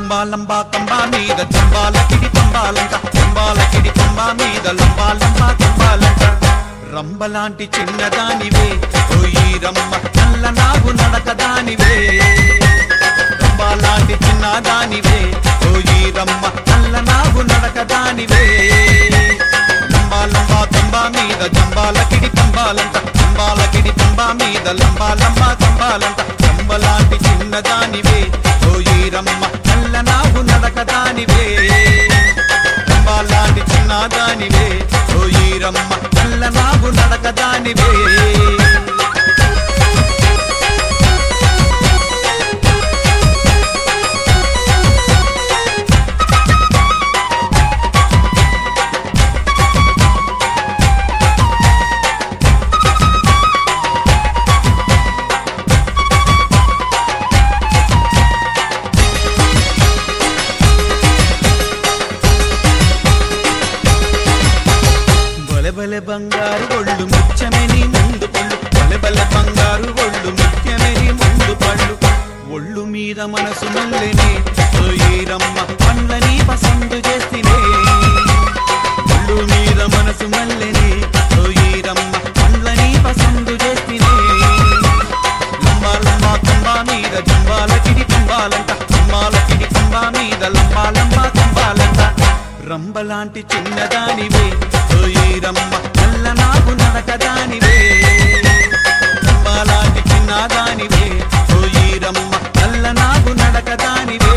లంబా లంబా కంబా మీద జంబాలకిడి పంబాలంట, జంబాలకిడి పంబా మీద లంబా లంబా కంబాలంట. రంబలాంటి చిన్నదానివే ఓయి రమ్మ, నల్ల నాగు నడకదానివే. రంబలాంటి చిన్నదానివే ఓయి రమ్మ, నల్ల నాగు నడకదానివే. లంబా లంబా కంబా మీద జంబాలకిడి పంబాలంట, జంబాలకిడి పంబా మీద లంబా లంబా కంబాలంట. రంబలాంటి చిన్నదానివే ఓయి రమ్మ, నల్ల నాగు నడకదానివే. రంబలాంటి చిన్నదానివే ఓయి రమ్మ, నల్ల నాగు నడకదానివే. బలె బంగారు ఒళ్ళు ముత్యమని ముందు పళ్ళు, బలె బంగారు ఒళ్ళు ముత్యమని ముందు పళ్ళు. ఒళ్ళు మీద మనసు మల్లెనే ఓయి రమ్మ, పండ్లని పసందు చేసినే. ఒళ్ళు మీద మనసు మల్లెనే ఓయి రమ్మ, పండ్లని పసందు చేసినే. లంబా లంబా కంబా మీద జంబాలకిడి పంబాలంట, జంబాలకిడి పంబా మీద లంబా లంబా కంబాలంట. రంబలాంటి చిన్నదానివే ఓయి రమ్మ, నల్ల నాగు నడకదానివే. రంబలాంటి చిన్నదానివే ఓయి రమ్మ, నల్ల నాగు నడకదానివే.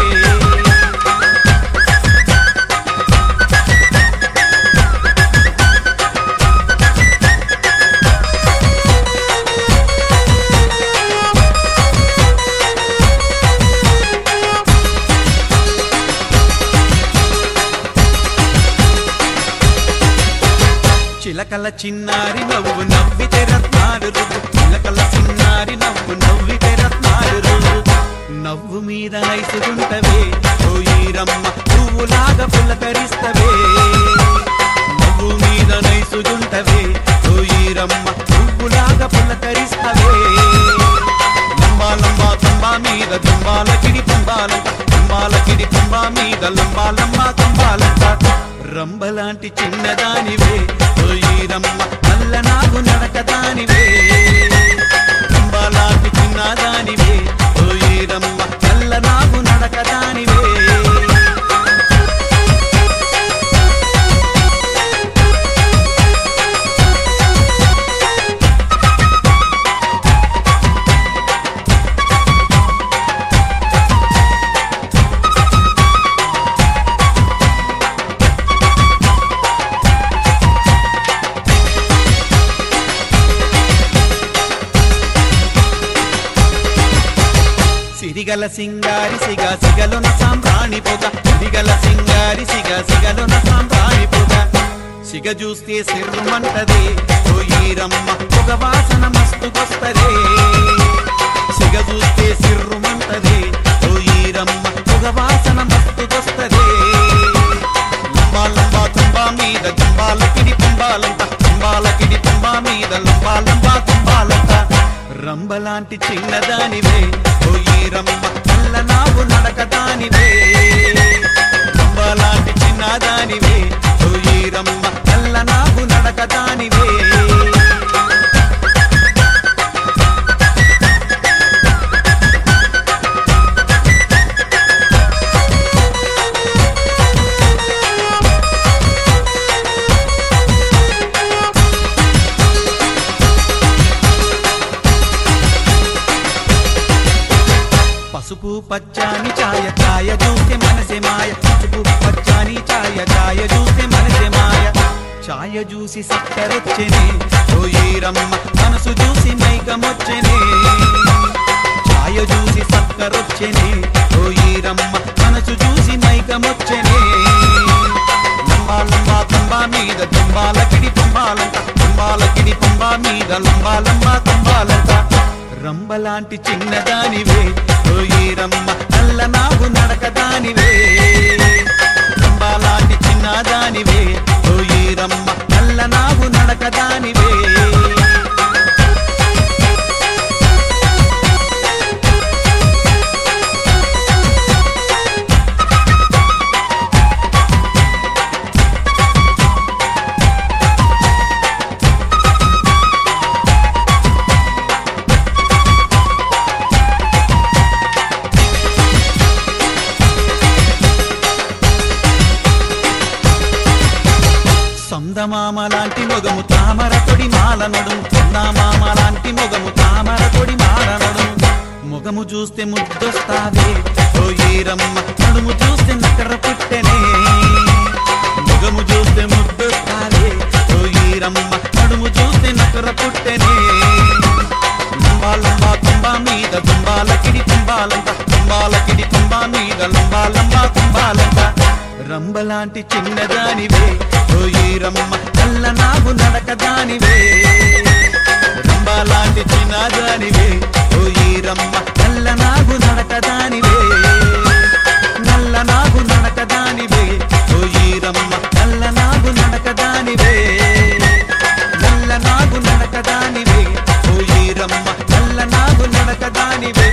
చిలకల చిన్నారి నవ్వు నవ్వితే రత్నాలు రువ్వు, చిలకల చిన్నారి నవ్వు నవ్వితే రత్నాలు రువ్వు. నవ్వు మీద నైసుగుంటవే ఓయి రమ్మ, పువ్వులాగా పులకరిస్తవే. నవ్వు మీద నైసుగుంటవే ఓయి రమ్మ, పువ్వులాగా పులకరిస్తవే. లంబా లంబా కంబా మీద జంబాలకిడి పంబాలంట, జంబాలకిడి పంబా మీద లంబా లంబా కంబాలంట. రంబలాంటి చిన్నదానివే ఓయి రమ్మ, నల్ల నాగు నడకదానివే. రంబలాంటి చిన్నదానివే ఓయి రమ్మ, నల్ల నాగు నడకదానివే. సిరిగల సింగారి సిగ సిగలున సాంబ్రాణి పొగ, సిరిగల సింగారి సిగ సిగలున సాంబ్రాణి పొగ. సిగ చూస్తే సిర్రుమంటదే ఓయి రమ్మ, పొగ వాసన మస్తుకొస్తదే. సిగ చూస్తే సిర్రుమంటదే ఓయి రమ్మ, పొగ వాసన మస్తుకొస్తదే. లంబా లంబా కంబా మీద జంబాలకిడి పంబాలంట, జంబాలకిడి పంబా మీద లంబా లంబా కంబాలంట. రంబలాంటి చిన్నదానివే ఓయి రమ్మ, నల్ల నాగు నడకదానివే. రంబలాంటి చిన్నదానివే ఓయి రమ్మ, నల్ల నాగు నడకదానివే. పసుపు పచ్చాని ఛాయ ఛాయ చూస్తే మనసే మాయ, పసుపు పచ్చాని ఛాయ ఛాయ చూస్తే మనసే మాయ. ఛాయ చూసి సక్కరొచ్చెనే ఓయి రమ్మ, మనసు చూసి మైకమొచ్చెనే. ఛాయ చూసి సక్కరొచ్చెనే ఓయి రమ్మ, మనసు చూసి మైకమొచ్చెనే. లంబా లంబా కంబా మీద జంబాలకిడి పంబాలంట, జంబాలకిడి పంబా మీద లంబా లంబా కంబాలంట. రంబలాంటి చిన్నదానివే ఓయి రమ్మ, నల్ల నాగు నడకదానివే. రంబలాంటి చిన్నదానివే ఓయి రమ్మ, నల్ల నాగు నడకదానివే. చందమామ లాంటి మొగము తామర తొడి మాల నడుము చందమామ లాంటి మొగము తామర తొడి మాల నడుము మొగము చూస్తే ముద్దొస్తావే ఓ ఈరమ్మ నడుము చూస్తే నకర పుట్టెనే మొగము చూస్తే ముద్దొస్తావే ఓ ఈరమ్మ నడుము చూస్తే నకర పుట్టెనే లంబా లంబా తుంబా మీద తుంబాలకిడి తుంబాలంట తుంబాలకిడి తుంబా మీద లంబా లంబా తుంబాలంట రంబలాంటి చిన్నదానివే ఓ ఈరమ్మ నల్ల నాగు నడకదానివే రంబలాంటి చిన్నదానివే ఓ ఈరమ్మ నల్ల నాగు నడకదానివే నల్ల నాగు నడకదానివే ఓ ఈరమ్మ నల్ల నాగు నడకదానివే నల్ల నాగు నడకదానివే ఓ ఈరమ్మ నల్ల నాగు నడకదానివే